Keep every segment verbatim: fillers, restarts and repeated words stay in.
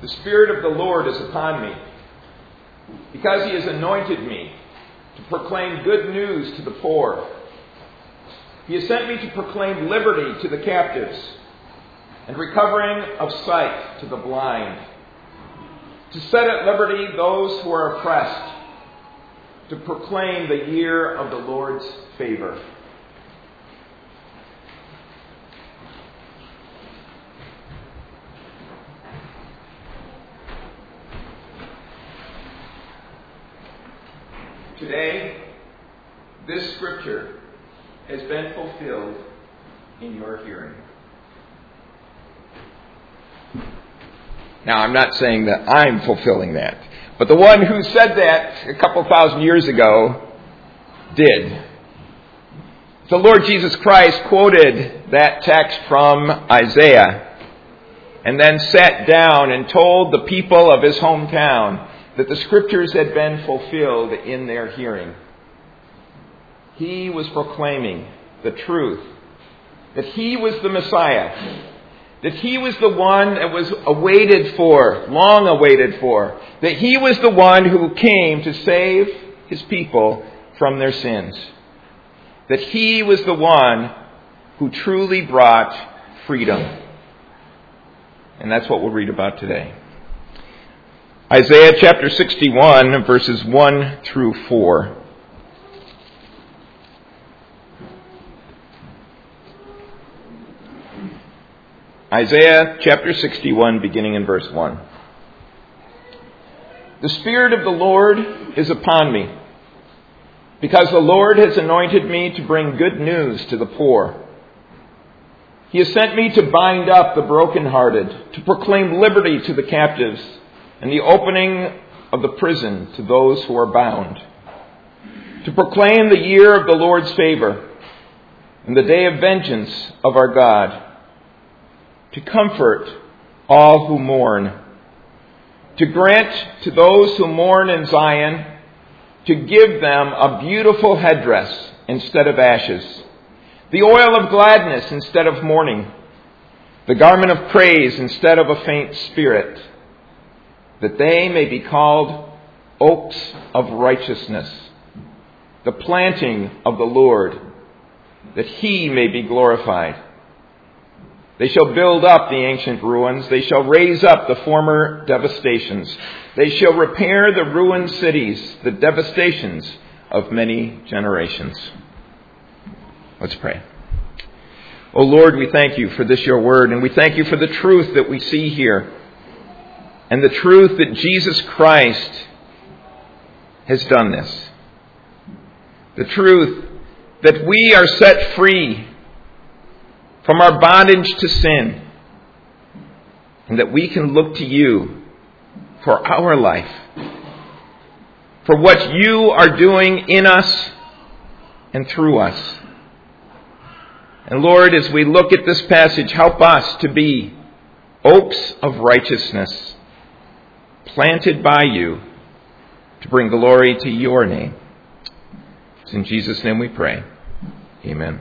The Spirit of the Lord is upon me, because He has anointed me to proclaim good news to the poor. He has sent me to proclaim liberty to the captives and recovering of sight to the blind, to set at liberty those who are oppressed, to proclaim the year of the Lord's favor. Today, this scripture has been fulfilled in your hearing. Now, I'm not saying that I'm fulfilling that, but the one who said that a couple thousand years ago did. The Lord Jesus Christ quoted that text from Isaiah and then sat down and told the people of his hometown that the scriptures had been fulfilled in their hearing. He was proclaiming the truth, that He was the Messiah, that He was the one that was awaited for, long awaited for, that He was the one who came to save His people from their sins, that He was the one who truly brought freedom. And that's what we'll read about today. Isaiah chapter sixty-one, verses one through four. Isaiah chapter sixty-one, beginning in verse one. The Spirit of the Lord is upon me, because the Lord has anointed me to bring good news to the poor. He has sent me to bind up the brokenhearted, to proclaim liberty to the captives, and the opening of the prison to those who are bound, to proclaim the year of the Lord's favor and the day of vengeance of our God, to comfort all who mourn, to grant to those who mourn in Zion, to give them a beautiful headdress instead of ashes, the oil of gladness instead of mourning, the garment of praise instead of a faint spirit, that they may be called oaks of righteousness, the planting of the Lord, that He may be glorified. They shall build up the ancient ruins. They shall raise up the former devastations. They shall repair the ruined cities, the devastations of many generations. Let's pray. O Lord, we thank You for this Your word, and we thank You for the truth that we see here, and the truth that Jesus Christ has done this. The truth that we are set free from our bondage to sin, and that we can look to You for our life, for what You are doing in us and through us. And Lord, as we look at this passage, help us to be oaks of righteousness, planted by You to bring glory to Your name. It's in Jesus' name we pray. Amen.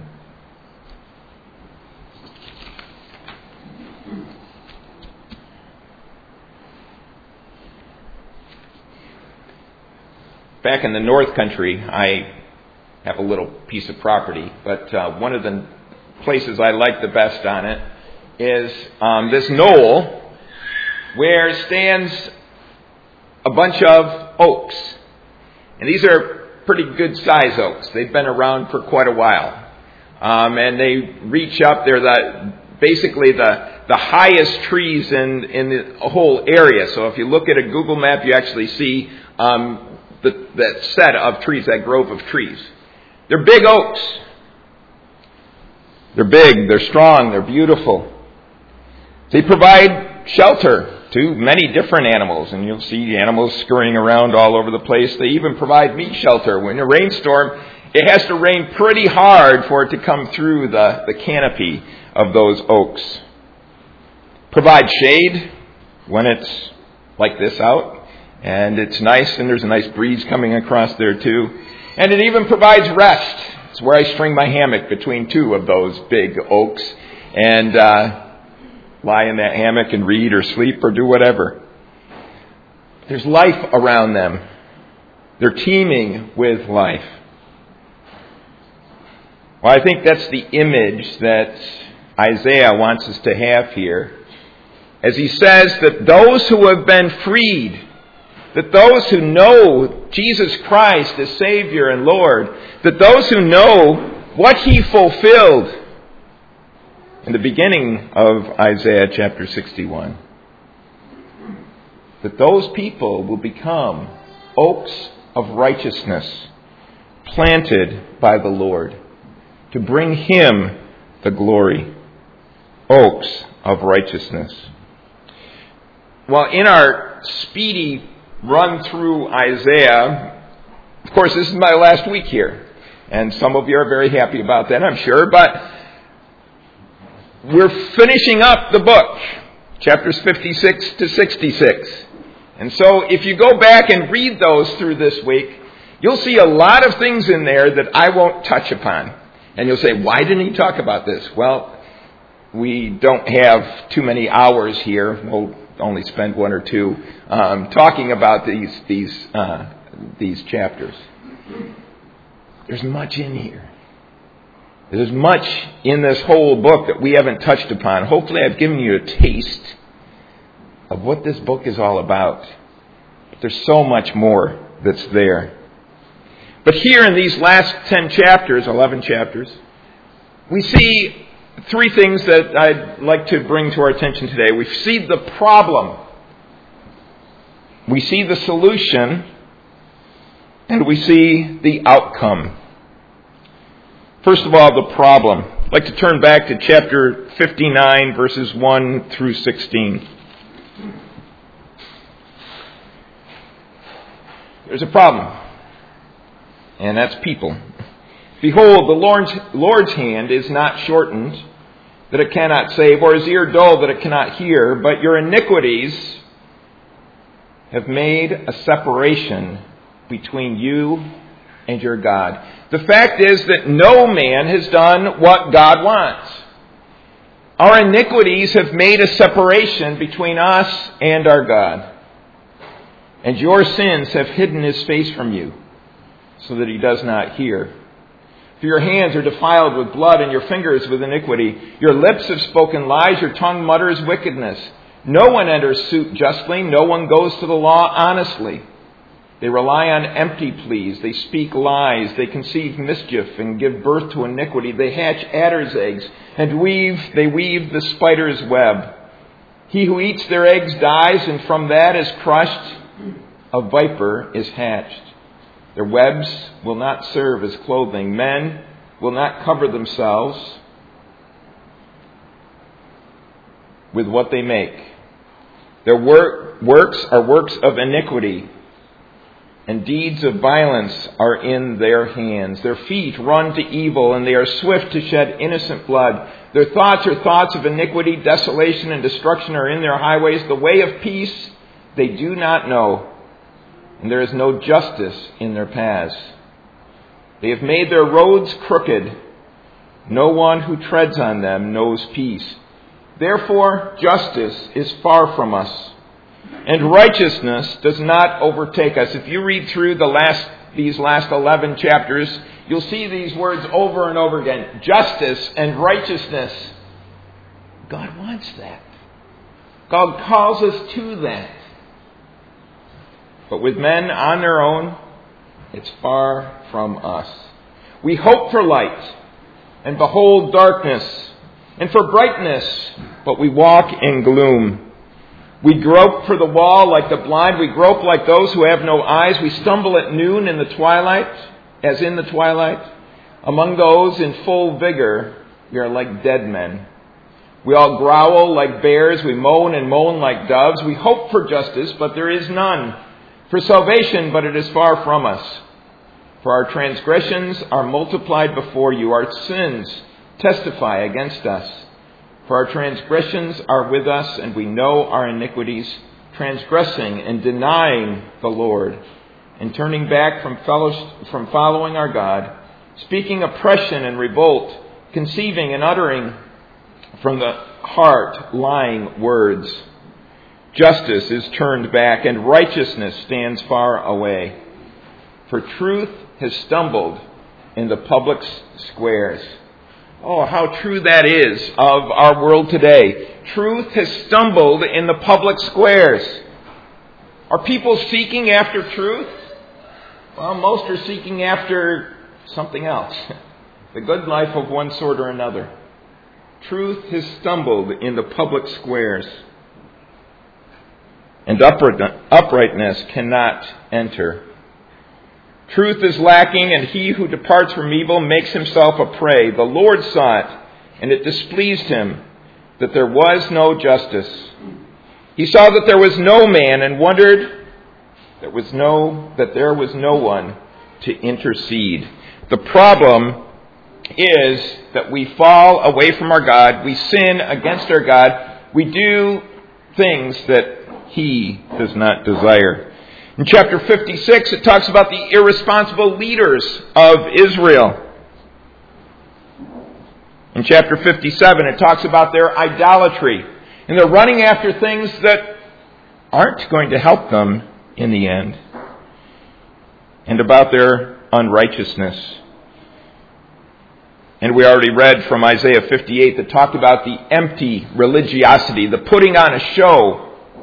Back in the North Country, I have a little piece of property, but uh, one of the places I like the best on it is um, this knoll where stands a bunch of oaks. And these are pretty good size oaks. They've been around for quite a while. Um, and they reach up. They're the, basically the, the highest trees in, in the whole area. So if you look at a Google map, you actually see um, the, that set of trees, that grove of trees. They're big oaks. They're big, they're strong, they're beautiful. They provide shelter to many different animals, and you'll see animals scurrying around all over the place. They even provide meat shelter. When a rainstorm, it has to rain pretty hard for it to come through the, the canopy of those oaks. Provide shade when it's like this out, and it's nice, and there's a nice breeze coming across there too. And it even provides rest. It's where I string my hammock between two of those big oaks and uh, lie in that hammock and read or sleep or do whatever. There's life around them. They're teeming with life. Well, I think that's the image that Isaiah wants us to have here, as he says that those who have been freed, that those who know Jesus Christ as Savior and Lord, that those who know what He fulfilled in the beginning of Isaiah chapter sixty-one, that those people will become oaks of righteousness planted by the Lord to bring Him the glory. Oaks of righteousness. Well, in our speedy run through Isaiah, of course, this is my last week here, and some of you are very happy about that, I'm sure, but we're finishing up the book, chapters fifty-six to sixty-six. And so if you go back and read those through this week, you'll see a lot of things in there that I won't touch upon. And you'll say, why didn't he talk about this? Well, we don't have too many hours here. We'll only spend one or two um, talking about these these uh, these chapters. There's much in here. There's much in this whole book that we haven't touched upon. Hopefully I've given you a taste of what this book is all about. But there's so much more that's there. But here in these last ten chapters, eleven chapters, we see three things that I'd like to bring to our attention today. We see the problem, we see the solution, and we see the outcome. First of all, the problem. I'd like to turn back to chapter fifty-nine, verses one through sixteen. There's a problem, and that's people. Behold, the Lord's, Lord's hand is not shortened, that it cannot save, or his ear dull, that it cannot hear, but your iniquities have made a separation between you and your God. The fact is that no man has done what God wants. Our iniquities have made a separation between us and our God. And your sins have hidden his face from you, so that he does not hear. For your hands are defiled with blood, and your fingers with iniquity. Your lips have spoken lies, your tongue mutters wickedness. No one enters suit justly, no one goes to the law honestly. They rely on empty pleas, they speak lies, they conceive mischief and give birth to iniquity. They hatch adder's eggs, and weave, they weave the spider's web. He who eats their eggs dies, and from that is crushed, a viper is hatched. Their webs will not serve as clothing. Men will not cover themselves with what they make. Their work, works are works of iniquity, and deeds of violence are in their hands. Their feet run to evil, and they are swift to shed innocent blood. Their thoughts are thoughts of iniquity. Desolation and destruction are in their highways. The way of peace they do not know, and there is no justice in their paths. They have made their roads crooked. No one who treads on them knows peace. Therefore, justice is far from us, and righteousness does not overtake us. If you read through the last these last eleven chapters, you'll see these words over and over again. Justice and righteousness. God wants that. God calls us to that. But with men on their own, it's far from us. We hope for light, and behold darkness, and for brightness, but we walk in gloom. We grope for the wall like the blind. We grope like those who have no eyes. We stumble at noon in the twilight, as in the twilight. Among those in full vigor, we are like dead men. We all growl like bears. We moan and moan like doves. We hope for justice, but there is none. For salvation, but it is far from us. For our transgressions are multiplied before you. Our sins testify against us. For our transgressions are with us, and we know our iniquities, transgressing and denying the Lord, and turning back from, fellow, from following our God, speaking oppression and revolt, conceiving and uttering from the heart lying words. Justice is turned back, and righteousness stands far away. For truth has stumbled in the public squares. Oh, how true that is of our world today. Truth has stumbled in the public squares. Are people seeking after truth? Well, most are seeking after something else. The good life of one sort or another. Truth has stumbled in the public squares. And uprightness cannot enter. Truth is lacking, and he who departs from evil makes himself a prey. The Lord saw it, and it displeased him that there was no justice. He saw that there was no man, and wondered there was no that there was no one to intercede. The problem is that we fall away from our God. We sin against our God. We do things that He does not desire. In chapter fifty-six, it talks about the irresponsible leaders of Israel. In chapter fifty-seven, it talks about their idolatry. And they're running after things that aren't going to help them in the end. And about their unrighteousness. And we already read from Isaiah fifty-eight that talked about the empty religiosity, the putting on a show.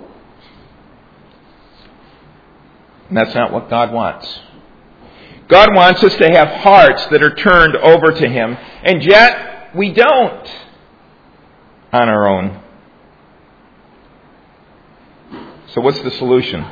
And that's not what God wants. God wants us to have hearts that are turned over to Him. And yet, we don't on our own. So what's the solution?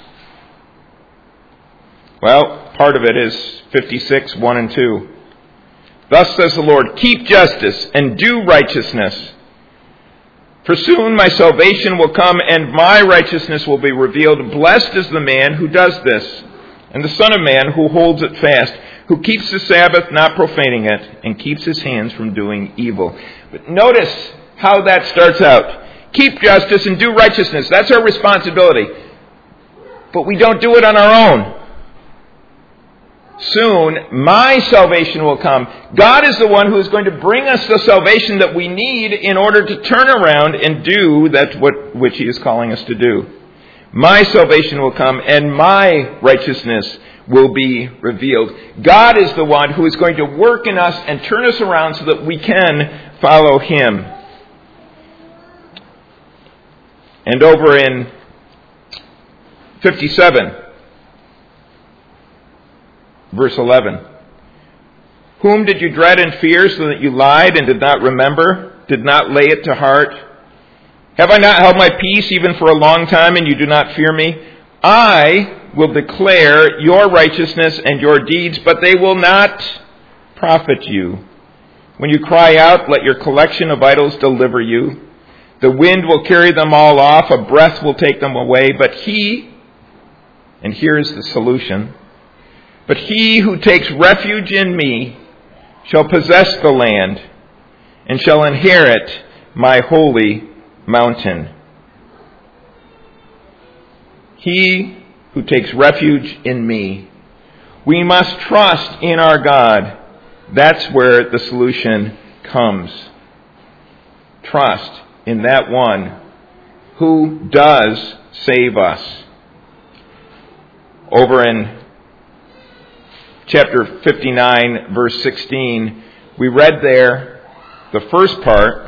Well, part of it is fifty-six, one and two. Thus says the Lord, keep justice and do righteousness. For soon my salvation will come and my righteousness will be revealed. Blessed is the man who does this, and the Son of Man who holds it fast, who keeps the Sabbath, not profaning it, and keeps his hands from doing evil. But notice how that starts out. Keep justice and do righteousness. That's our responsibility. But we don't do it on our own. Soon, my salvation will come. God is the one who is going to bring us the salvation that we need in order to turn around and do that what, which He is calling us to do. My salvation will come and my righteousness will be revealed. God is the one who is going to work in us and turn us around so that we can follow Him. And over in fifty-seven, verse eleven. Whom did you dread and fear so that you lied and did not remember, did not lay it to heart? Have I not held my peace even for a long time and you do not fear me? I will declare your righteousness and your deeds, but they will not profit you. When you cry out, let your collection of idols deliver you. The wind will carry them all off, a breath will take them away, but he, and here's the solution, but he who takes refuge in me shall possess the land and shall inherit my holy mountain. He who takes refuge in me. We must trust in our God. That's where the solution comes. Trust in that one who does save us. Over in chapter fifty-nine, verse sixteen, we read there the first part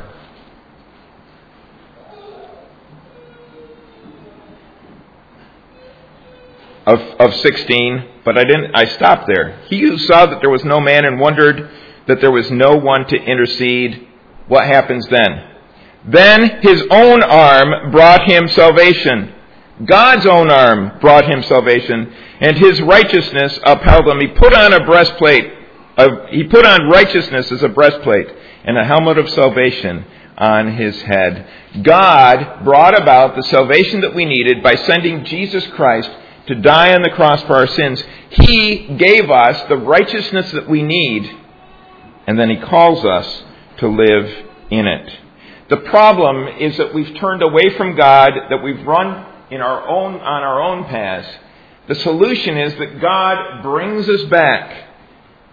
of, of sixteen, but I didn't. I stopped there. He who saw that there was no man and wondered that there was no one to intercede. What happens then? Then his own arm brought him salvation. God's own arm brought him salvation, and his righteousness upheld him. He put on a breastplate. Of, he put on righteousness as a breastplate and a helmet of salvation on his head. God brought about the salvation that we needed by sending Jesus Christ to die on the cross for our sins. He gave us the righteousness that we need, and then He calls us to live in it. The problem is that we've turned away from God, that we've run in our own on our own paths. The solution is that God brings us back.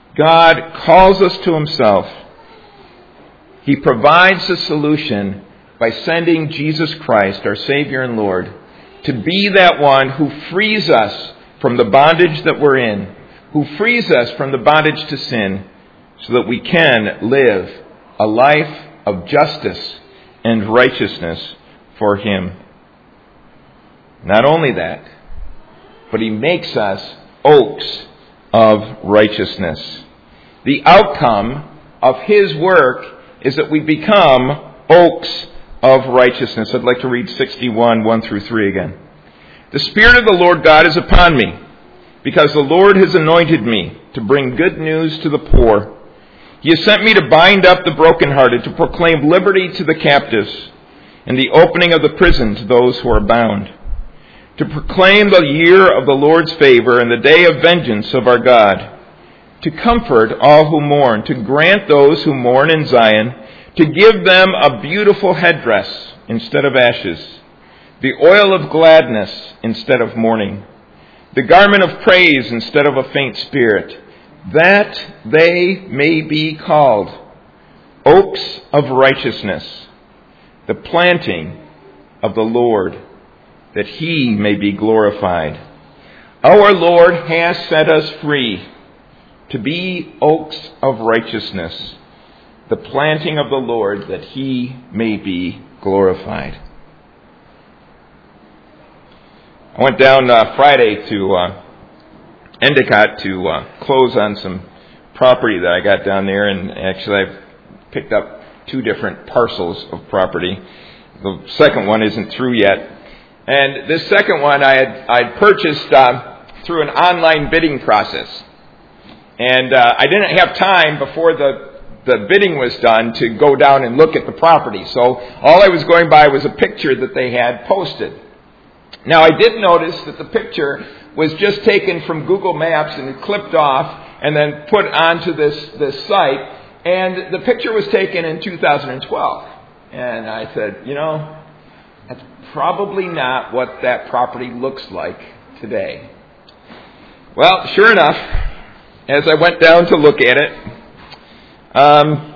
God calls us to Himself. He provides the solution by sending Jesus Christ, our Savior and Lord, to be that one who frees us from the bondage that we're in, who frees us from the bondage to sin, so that we can live a life of justice and righteousness for Him. Not only that, but He makes us oaks of righteousness. The outcome of His work is that we become oaks of righteousness. I'd like to read sixty-one, one through three again. The Spirit of the Lord God is upon me, because the Lord has anointed me to bring good news to the poor. He has sent me to bind up the brokenhearted, to proclaim liberty to the captives, and the opening of the prison to those who are bound, to proclaim the year of the Lord's favor and the day of vengeance of our God, to comfort all who mourn, to grant those who mourn in Zion, to give them a beautiful headdress instead of ashes, the oil of gladness instead of mourning, the garment of praise instead of a faint spirit, that they may be called oaks of righteousness, the planting of the Lord, that He may be glorified. Our Lord has set us free to be oaks of righteousness, the planting of the Lord, that He may be glorified. I went down uh, Friday to uh, Endicott to uh, close on some property that I got down there, and actually I've picked up two different parcels of property. The second one isn't through yet. And this second one I had I purchased uh, through an online bidding process. And uh, I didn't have time before the, the bidding was done to go down and look at the property. So all I was going by was a picture that they had posted. Now I did notice that the picture was just taken from Google Maps and clipped off and then put onto this, this site. And the picture was taken in two thousand twelve. And I said, you know, that's probably not what that property looks like today. Well, sure enough, as I went down to look at it, um,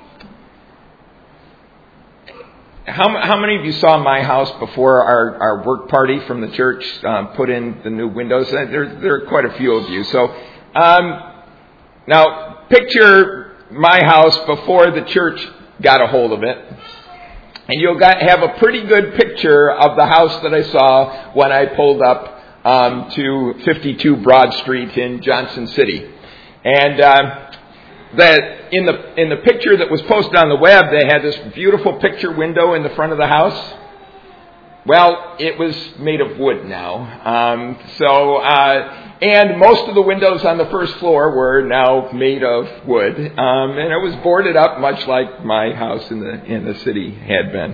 how, how many of you saw my house before our, our work party from the church um, put in the new windows? There, there are quite a few of you. So um, now picture my house before the church got a hold of it. And you'll got, have a pretty good picture of the house that I saw when I pulled up um, to fifty-two Broad Street in Johnson City. And uh, that in the in the picture that was posted on the web, they had this beautiful picture window in the front of the house. Well, it was made of wood now. Um, so, uh, and most of the windows on the first floor were now made of wood, um, and it was boarded up, much like my house in the in the city had been.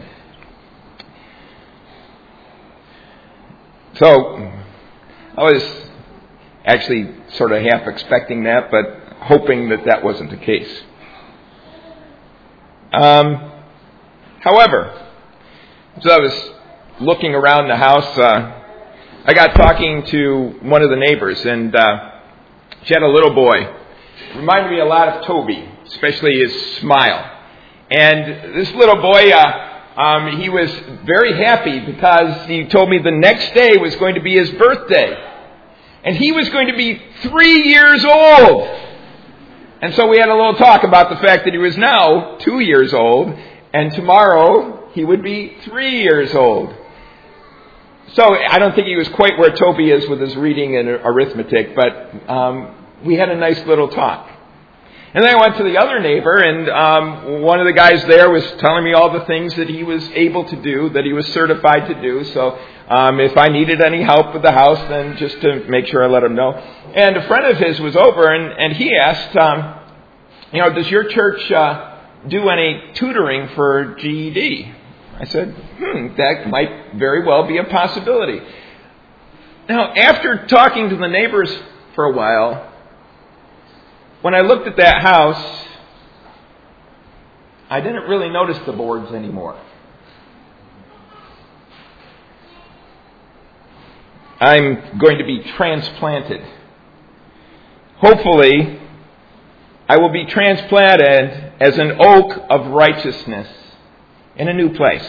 So, I was actually sort of half expecting that, but hoping that that wasn't the case. Um, however, so I was looking around the house, uh, I got talking to one of the neighbors, and uh, she had a little boy. Reminded me a lot of Toby, especially his smile. And this little boy, uh, um, he was very happy because he told me the next day was going to be his birthday. And he was going to be three years old. And so we had a little talk about the fact that he was now two years old, and tomorrow he would be three years old. So I don't think he was quite where Toby is with his reading and arithmetic, but um, we had a nice little talk. And then I went to the other neighbor, and um, one of the guys there was telling me all the things that he was able to do, that he was certified to do. So um, if I needed any help with the house, then just to make sure I let him know. And a friend of his was over, and, and he asked, um, you know, does your church uh, do any tutoring for G E D? I said, hmm, that might very well be a possibility. Now, after talking to the neighbors for a while, when I looked at that house, I didn't really notice the boards anymore. I'm going to be transplanted. Hopefully, I will be transplanted as an oak of righteousness in a new place?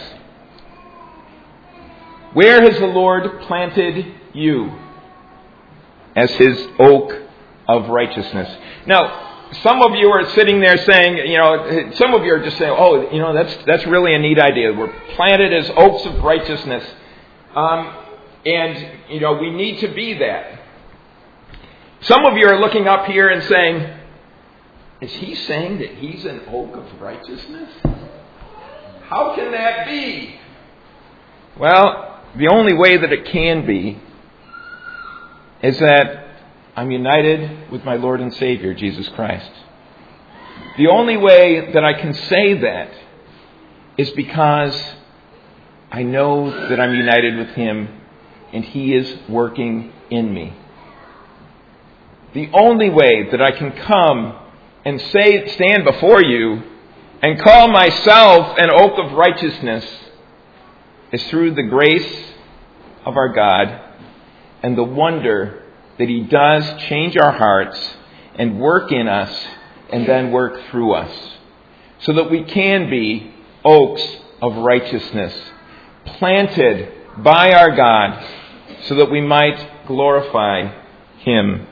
Where has the Lord planted you as His oak of righteousness? Now, some of you are sitting there saying, you know, some of you are just saying, oh, you know, that's that's really a neat idea. We're planted as oaks of righteousness. Um, and, you know, we need to be that. Some of you are looking up here and saying, is he saying that he's an oak of righteousness? How can that be? Well, the only way that it can be is that I'm united with my Lord and Savior, Jesus Christ. The only way that I can say that is because I know that I'm united with Him and He is working in me. The only way that I can come and say, stand before you and call myself an oak of righteousness is through the grace of our God and the wonder that He does change our hearts and work in us and then work through us so that we can be oaks of righteousness, planted by our God so that we might glorify Him.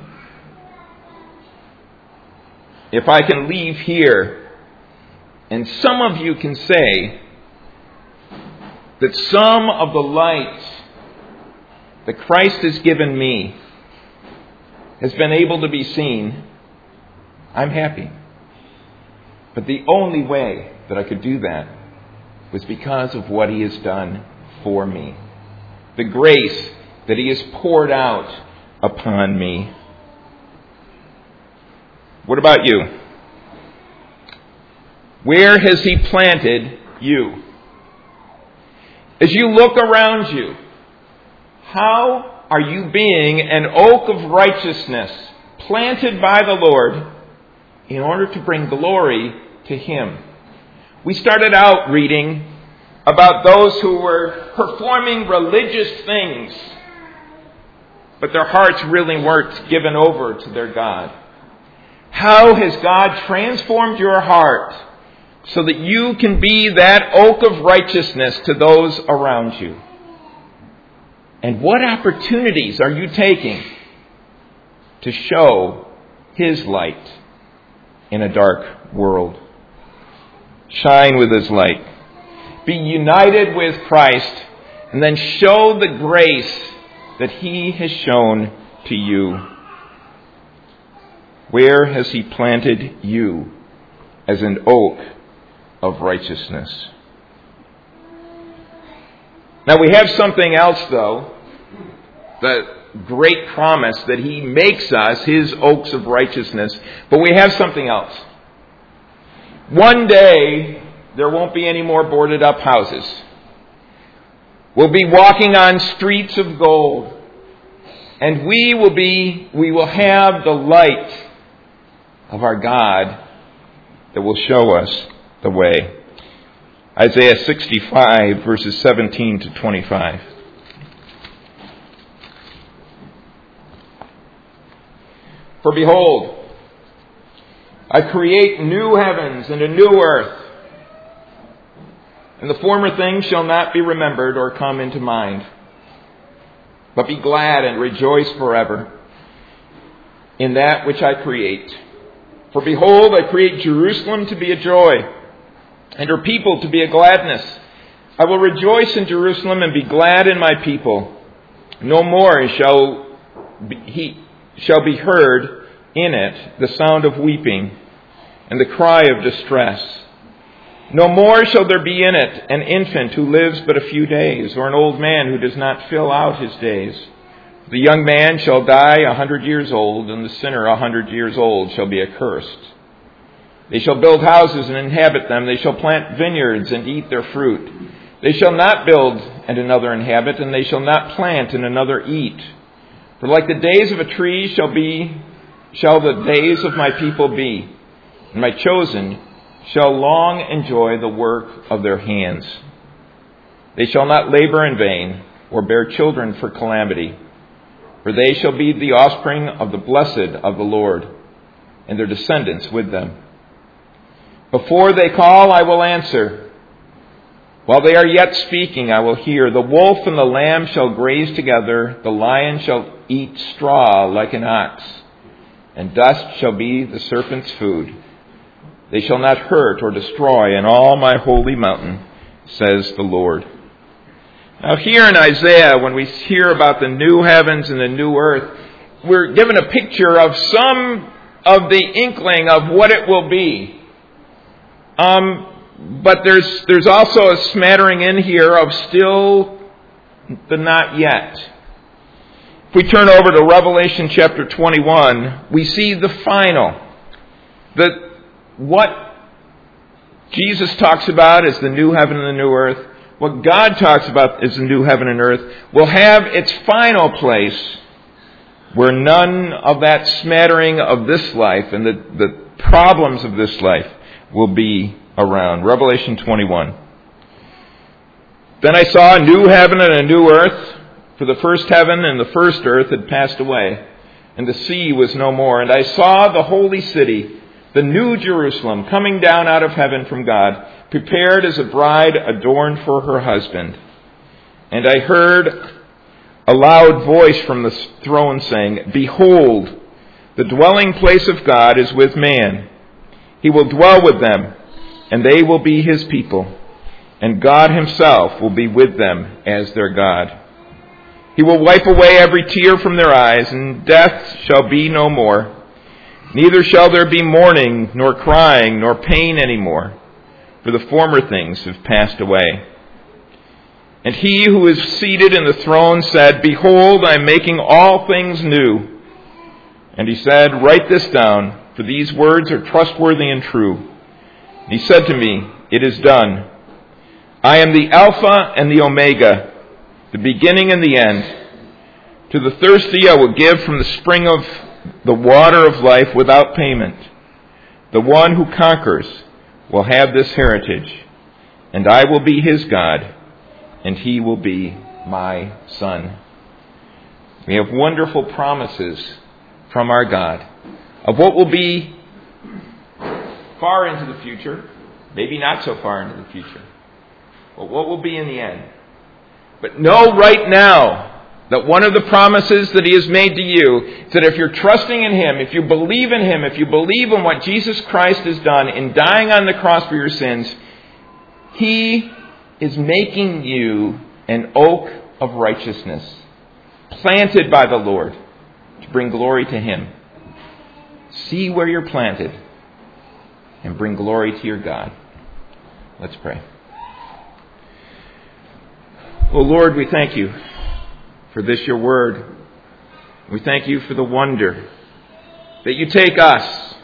If I can leave here, and some of you can say that some of the light that Christ has given me has been able to be seen, I'm happy. But the only way that I could do that was because of what He has done for me. The grace that He has poured out upon me. What about you? Where has He planted you? As you look around you, how are you being an oak of righteousness planted by the Lord in order to bring glory to Him? We started out reading about those who were performing religious things, but their hearts really weren't given over to their God. How has God transformed your heart so that you can be that oak of righteousness to those around you? And what opportunities are you taking to show His light in a dark world? Shine with His light. Be united with Christ and then show the grace that He has shown to you. Where has He planted you as an oak of righteousness? Now we have something else, though. The great promise that He makes us His oaks of righteousness. But we have something else. One day, there won't be any more boarded up houses. We'll be walking on streets of gold. And we will be, we will have the light of our God that will show us the way. Isaiah sixty-five, verses seventeen to twenty-five. For behold, I create new heavens and a new earth, and the former things shall not be remembered or come into mind. But be glad and rejoice forever in that which I create. For behold, I create Jerusalem to be a joy, and her people to be a gladness. I will rejoice in Jerusalem and be glad in my people. No more shall be, he shall be heard in it the sound of weeping and the cry of distress. No more shall there be in it an infant who lives but a few days, or an old man who does not fill out his days. The young man shall die a hundred years old, and the sinner a hundred years old shall be accursed. They shall build houses and inhabit them. They shall plant vineyards and eat their fruit. They shall not build and another inhabit, and they shall not plant and another eat. For like the days of a tree shall be, shall the days of my people be, and my chosen shall long enjoy the work of their hands. They shall not labor in vain, or bear children for calamity, for they shall be the offspring of the blessed of the Lord, and their descendants with them. Before they call, I will answer. While they are yet speaking, I will hear. The wolf and the lamb shall graze together. The lion shall eat straw like an ox. And dust shall be the serpent's food. They shall not hurt or destroy in all my holy mountain, says the Lord. Now here in Isaiah, when we hear about the new heavens and the new earth, we're given a picture of some of the inkling of what it will be. Um, but there's there's also a smattering in here of still the not yet. If we turn over to Revelation chapter twenty-one, we see the final. The, what Jesus talks about as the new heaven and the new earth, what God talks about as the new heaven and earth, will have its final place where none of that smattering of this life and the, the problems of this life will be around. Revelation twenty-one. Then I saw a new heaven and a new earth, for the first heaven and the first earth had passed away, and the sea was no more. And I saw the holy city, the new Jerusalem, coming down out of heaven from God, prepared as a bride adorned for her husband. And I heard a loud voice from the throne saying, Behold, the dwelling place of God is with man. He will dwell with them, and they will be his people, and God himself will be with them as their God. He will wipe away every tear from their eyes, and death shall be no more. Neither shall there be mourning, nor crying, nor pain any more, for the former things have passed away. And he who is seated in the throne said, Behold, I am making all things new. And he said, Write this down, for these words are trustworthy and true. And he said to me, It is done. I am the Alpha and the Omega, the beginning and the end. To the thirsty I will give from the spring of the water of life without payment. The one who conquers will have this heritage, and I will be his God, and he will be my son. We have wonderful promises from our God of what will be far into the future, maybe not so far into the future, but what will be in the end. But know right now that one of the promises that he has made to you is that if you're trusting in him, if you believe in him, if you believe in what Jesus Christ has done in dying on the cross for your sins, he is making you an oak of righteousness, planted by the Lord to bring glory to him. See where you're planted and bring glory to your God. Let's pray. Oh Lord, we thank you for this, your word. We thank you for the wonder that you take us,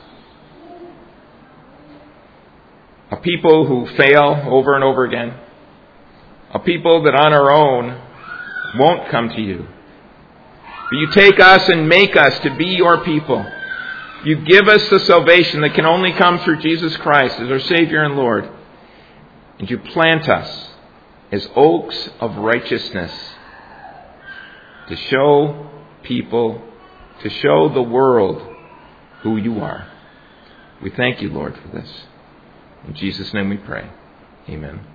a people who fail over and over again, a people that on our own won't come to you. But you take us and make us to be your people. You give us the salvation that can only come through Jesus Christ as our Savior and Lord. And you plant us as oaks of righteousness to show people, to show the world who you are. We thank you, Lord, for this. In Jesus' name we pray. Amen.